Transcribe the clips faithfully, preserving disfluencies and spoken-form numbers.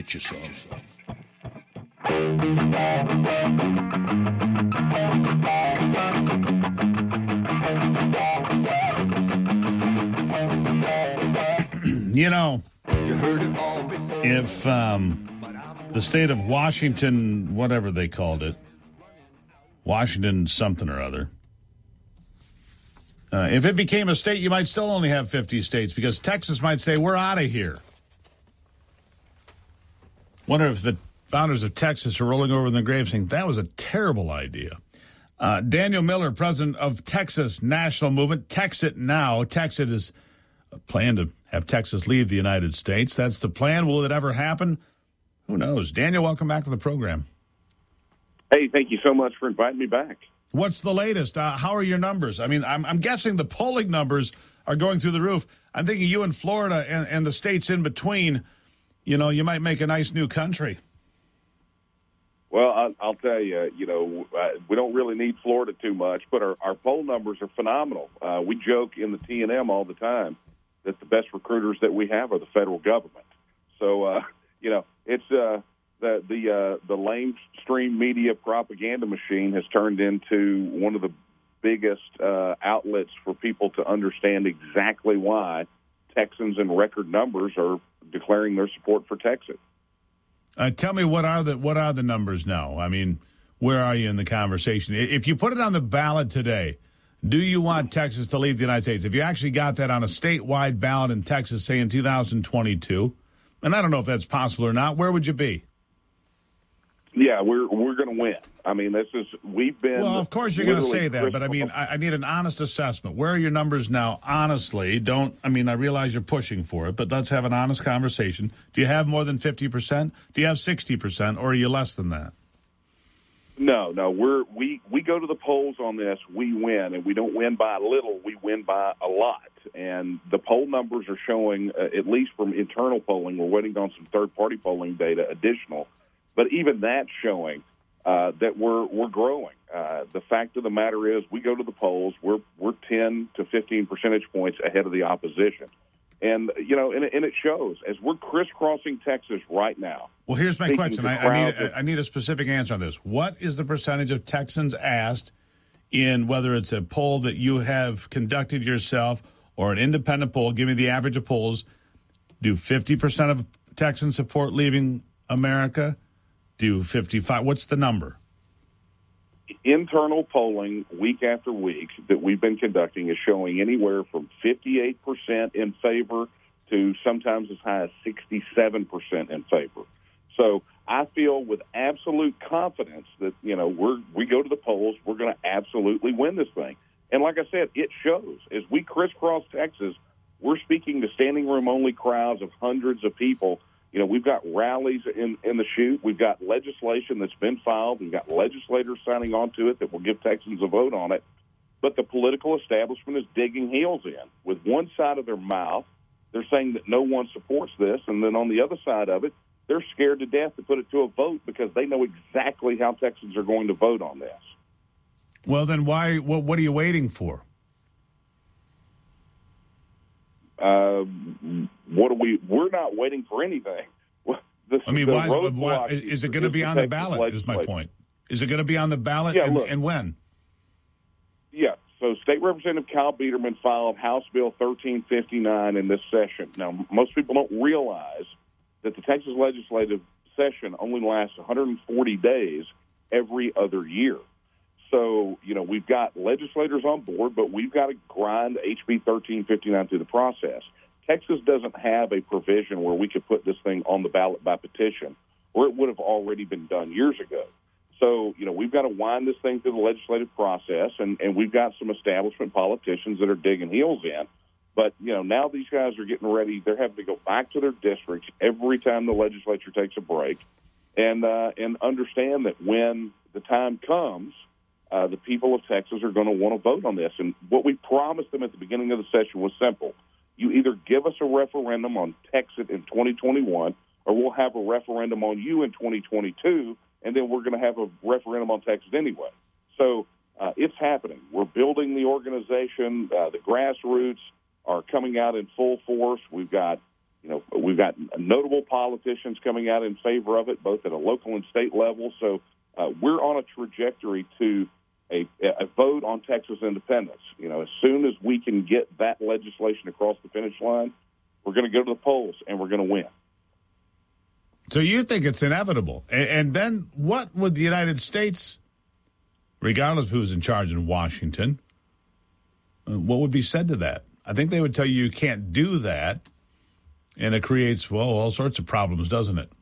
get you some. You know, if um, the state of Washington, whatever they called it, Washington something or other, uh, if it became a state, you might still only have fifty states because Texas might say, we're out of here. Wonder if the founders of Texas are rolling over in their grave saying, that was a terrible idea. Uh, Daniel Miller, president of Texas National Movement, Texit Now. Texit is a plan to have Texas leave the United States. That's the plan. Will it ever happen? Who knows? Daniel, welcome back to the program. Hey, thank you so much for inviting me back. What's the latest? Uh, how are your numbers? I mean, I'm, I'm guessing the polling numbers are going through the roof. I'm thinking you in Florida and, and the states in between, you know, you might make a nice new country. Well, I'll, I'll tell you, you know, uh, we don't really need Florida too much, but our, our poll numbers are phenomenal. Uh, we joke in the T and M all the time that the best recruiters that we have are the federal government. So, uh, you know, it's uh, the the uh, the lamestream media propaganda machine has turned into one of the biggest uh, outlets for people to understand exactly why Texans in record numbers are declaring their support for Texas. Uh, tell me, what are the what are the numbers now? I mean, where are you in the conversation? If you put it on the ballot today, do you want Texas to leave the United States? If you actually got that on a statewide ballot in Texas, say in two thousand twenty-two, and I don't know if that's possible or not, where would you be? Yeah, we're we're going to win. I mean, this is we've been. Well, of course you're going to say that, but I mean, I, I need an honest assessment. Where are your numbers now? Honestly, don't. I mean, I realize you're pushing for it, but let's have an honest conversation. Do you have more than fifty percent? Do you have sixty percent, or are you less than that? No, no. We're we we go to the polls on this. We win, and we don't win by a little. We win by a lot. And the poll numbers are showing, uh, at least from internal polling, we're waiting on some third-party polling data, additional. But even that's showing uh, that we're we're growing. Uh, the fact of the matter is, we go to the polls, we're we're ten to fifteen percentage points ahead of the opposition, and you know, and, and it shows as we're crisscrossing Texas right now. Well, here's my question. I, I need of, I need a specific answer on this. What is the percentage of Texans asked in whether it's a poll that you have conducted yourself or an independent poll? Give me the average of polls. Do fifty percent of Texans support leaving America? Do fifty-five? What's the number? Internal polling week after week that we've been conducting is showing anywhere from fifty-eight percent in favor to sometimes as high as sixty-seven percent in favor. So I feel with absolute confidence that, you know, we're we go to the polls, we're going to absolutely win this thing. And like I said, it shows. As we crisscross Texas, we're speaking to standing room only crowds of hundreds of people. You know, we've got rallies in, in the chute. We've got legislation that's been filed. We've got legislators signing on to it that will give Texans a vote on it. But the political establishment is digging heels in. With one side of their mouth, they're saying that no one supports this. And then on the other side of it, they're scared to death to put it to a vote because they know exactly how Texans are going to vote on this. Well, then why? What, what are you waiting for? Uh, what are we? We're not waiting for anything. The, I mean, why, why, is it going to be on the ballot? Is my point. Is it going to be on the ballot? Yeah, and, look, and when? Yeah. So, State Representative Kyle Biederman filed House Bill thirteen fifty-nine in this session. Now, most people don't realize that the Texas legislative session only lasts one hundred forty days every other year. So, you know, we've got legislators on board, but we've got to grind H B thirteen fifty-nine through the process. Texas doesn't have a provision where we could put this thing on the ballot by petition, or it would have already been done years ago. So, you know, we've got to wind this thing through the legislative process, and, and we've got some establishment politicians that are digging heels in. But, you know, now these guys are getting ready. They're having to go back to their districts every time the legislature takes a break and uh, and understand that when the time comes, Uh, the people of Texas are going to want to vote on this. And what we promised them at the beginning of the session was simple. You either give us a referendum on Texas in twenty twenty-one, or we'll have a referendum on you in twenty twenty-two, and then we're going to have a referendum on Texas anyway. So uh, it's happening. We're building the organization. Uh, the grassroots are coming out in full force. We've got, You know, we've got notable politicians coming out in favor of it, both at a local and state level. So uh, we're on a trajectory to a, a vote on Texas independence. You know, as soon as we can get that legislation across the finish line, we're going to go to the polls and we're going to win. So you think it's inevitable. And, and then what would the United States, regardless of who's in charge in Washington, uh, what would be said to that? I think they would tell you you can't do that. And it creates, well, all sorts of problems, doesn't it?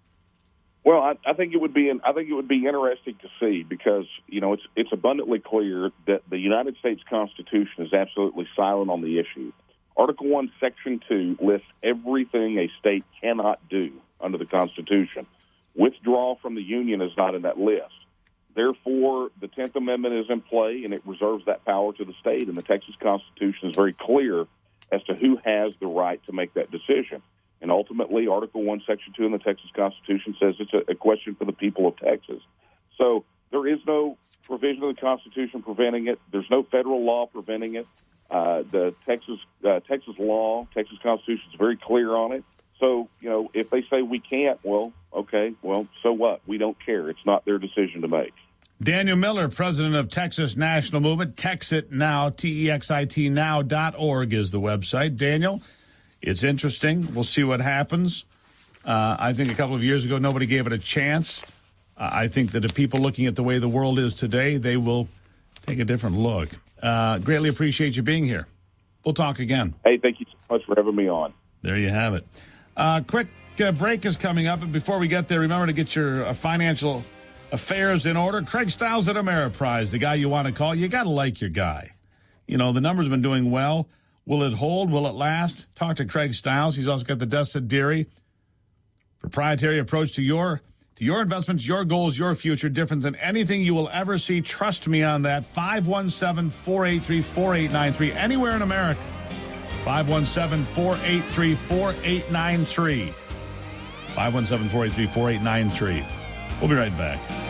Well, I, I think it would be. I think it would be interesting to see because you know it's it's abundantly clear that the United States Constitution is absolutely silent on the issue. Article One, Section Two lists everything a state cannot do under the Constitution. Withdrawal from the Union is not in that list. Therefore, the Tenth Amendment is in play, and it reserves that power to the state. And the Texas Constitution is very clear as to who has the right to make that decision. And ultimately, Article One, Section Two in the Texas Constitution says it's a, a question for the people of Texas. So there is no provision of the Constitution preventing it. There's no federal law preventing it. Uh, the Texas uh, Texas law, Texas Constitution is very clear on it. So, you know, if they say we can't, well, okay, well, so what? We don't care. It's not their decision to make. Daniel Miller, president of Texas National Movement, Texit Now, T E X I T now dot org is the website. Daniel, it's interesting. We'll see what happens. Uh, I think a couple of years ago, nobody gave it a chance. Uh, I think that the people looking at the way the world is today, they will take a different look. Uh, greatly appreciate you being here. We'll talk again. Hey, thank you so much for having me on. There you have it. Uh, quick uh, break is coming up. And before we get there, remember to get your uh, financial affairs in order. Craig Stiles at Ameriprise, the guy you want to call. You got to like your guy. You know, the numbers have been doing well. Will it hold? Will it last? Talk to Craig Stiles. He's also got the Dessa Deary proprietary approach to your to your investments, your goals, your future, different than anything you will ever see. Trust me on that. five one seven, four eight three, four eight nine three. Anywhere in America. five one seven, four eight three, four eight nine three. five one seven, four eight three, four eight nine three. We'll be right back.